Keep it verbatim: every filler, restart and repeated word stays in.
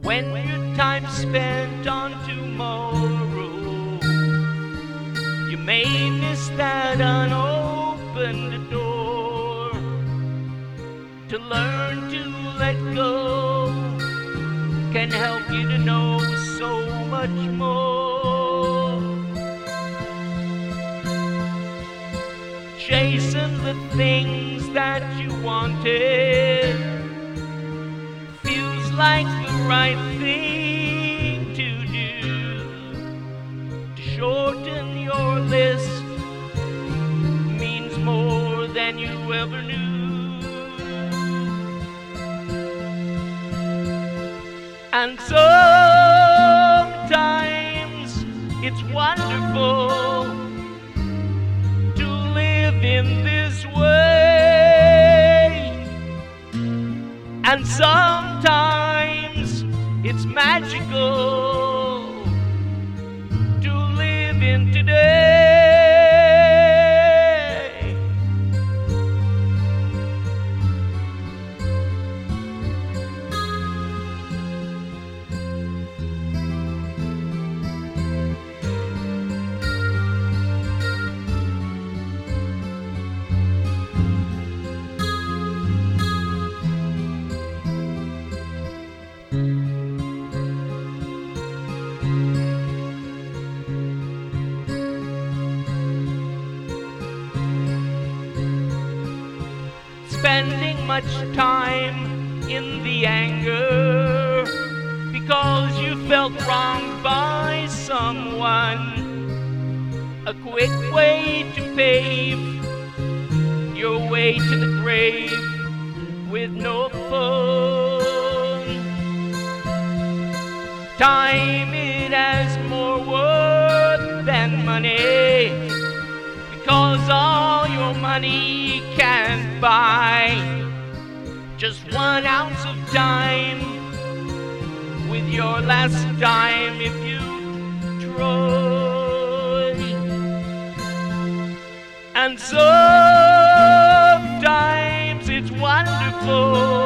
when your time's spent on tomorrow, you may miss that unopened door. To learn to let go can help you to know so much more. Chasing the things that you wanted feels like the right thing to do. To shorten your list means more than you ever knew. And sometimes it's wonderful to live in this way, and sometimes it's magical to live in today. Spending much time in the anger because you felt wronged by someone. A quick way to pave your way to the grave with no fun. Time, it has more worth than money, because all your money can't buy just one ounce of time with your last dime if you try. And sometimes it's wonderful